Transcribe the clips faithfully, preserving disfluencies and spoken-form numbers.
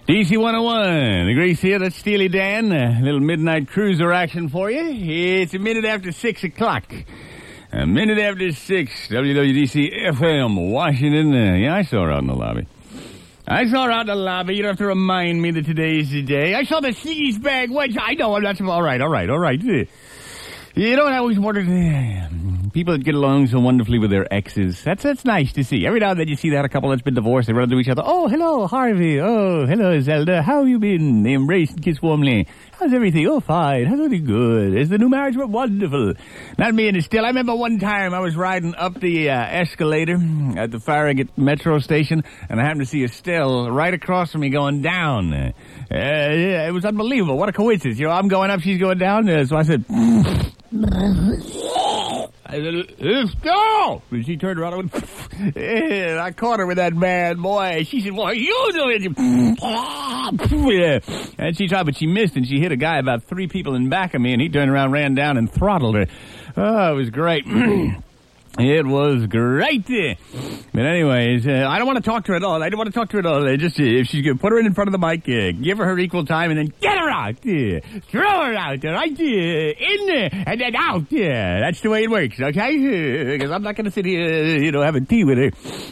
D C one oh one, the Grace here, that's Steely Dan, a little midnight cruiser action for you. It's a minute after six o'clock. A minute after six, W W D C F M, Washington. Uh, yeah, I saw her out in the lobby. I saw her out in the lobby. You don't have to remind me that today's the day. I saw the Seas bag wedge. I know, that's all right, all right, all right. You know what I always wondered? People that get along so wonderfully with their exes. That's that's nice to see. Every now and then you see that, a couple that's been divorced, they run into each other. Oh, hello, Harvey. Oh, hello, Zelda. How have you been? They embrace and kiss warmly. How's everything? Oh, fine. How's everything good? Is the new marriage wonderful? Not me and Estelle. I remember one time I was riding up the uh, escalator at the Farragut metro station, and I happened to see Estelle right across from me going down. Uh, it was unbelievable. What a coincidence. You know, I'm going up, she's going down. Uh, so I said... I said, Estelle! And she turned around and went, and I caught her with that bad boy. She said, what are you doing? And she tried, but she missed, and she hit a guy about three people in back of me, and he turned around, ran down, and throttled her. Oh, it was great. It was great. But anyways, uh, I don't want to talk to her at all. I don't want to talk to her at all. Uh, just uh, if she's going to put her in, in front of the mic, uh, give her her equal time, and then get her out. Uh, throw her out, right? Uh, in there, and then out. Uh, that's the way it works, okay? Because uh, I'm not going to sit here, uh, you know, having tea with her.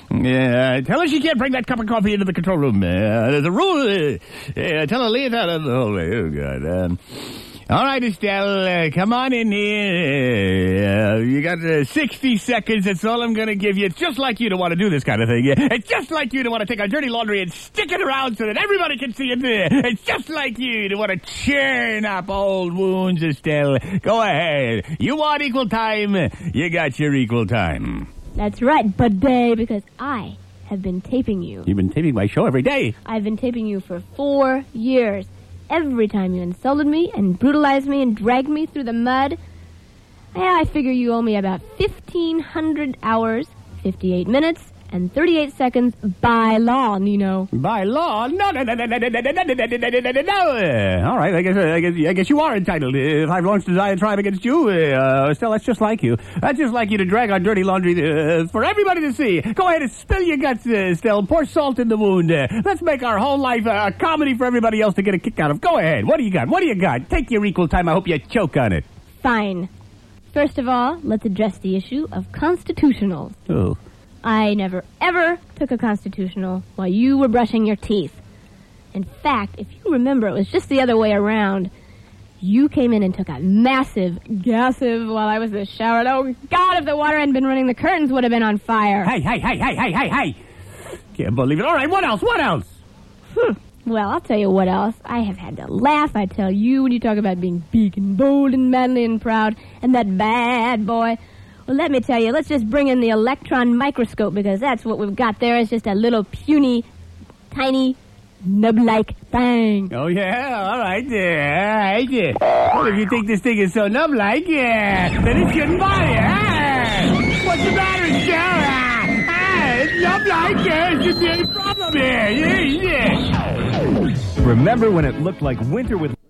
Uh, tell her she can't bring that cup of coffee into the control room. Uh, there's a rule. Uh, uh, tell her lay it out of the hallway. Oh, God. Um, All right, Estelle, uh, come on in here. Uh, you got uh, sixty seconds. That's all I'm going to give you. It's just like you to want to do this kind of thing. It's just like you to want to take our dirty laundry and stick it around so that everybody can see it there. It's just like you to want to churn up old wounds, Estelle. Go ahead. You want equal time? You got your equal time. That's right, bidet, because I have been taping you. You've been taping my show every day. I've been taping you for four years. Every time you insulted me and brutalized me and dragged me through the mud, yeah, I figure you owe me about fifteen hundred hours, fifty-eight minutes, and thirty-eight seconds by law, Nino. By law? No, no, no, no, no, no, no, no, no, no, no, no, no, no. All right, I guess, I guess, I guess you are entitled. If I've launched a diatribe against you, uh, still, that's just like you. That's just like you to drag our dirty laundry uh, for everybody to see. Go ahead and spill your guts, uh, Stell. Pour salt in the wound. Uh, let's make our whole life a comedy for everybody else to get a kick out of. Go ahead. What do you got? What do you got? Take your equal time. I hope you choke on it. Fine. First of all, let's address the issue of constitutionals. Oh. I never, ever took a constitutional while you were brushing your teeth. In fact, if you remember, it was just the other way around. You came in and took a massive, gassive while I was in the shower. And oh, God, if the water hadn't been running, the curtains would have been on fire. Hey, hey, hey, hey, hey, hey, hey. Can't believe it. All right, what else? What else? Hmm. Well, I'll tell you what else. I have had to laugh, I tell you, when you talk about being big and bold and manly and proud, and that bad boy. Well, let me tell you, let's just bring in the electron microscope, because that's what we've got there. It's just a little puny, tiny, nub-like thing. Oh, yeah? All right, yeah. All right, yeah. Well, if you think this thing is so nub-like, yeah, then it shouldn't bother you. Ah, what's the matter, Sarah? Ah, it's nub-like, yeah. It shouldn't be any problem here. Yeah, yeah. Remember when it looked like winter with...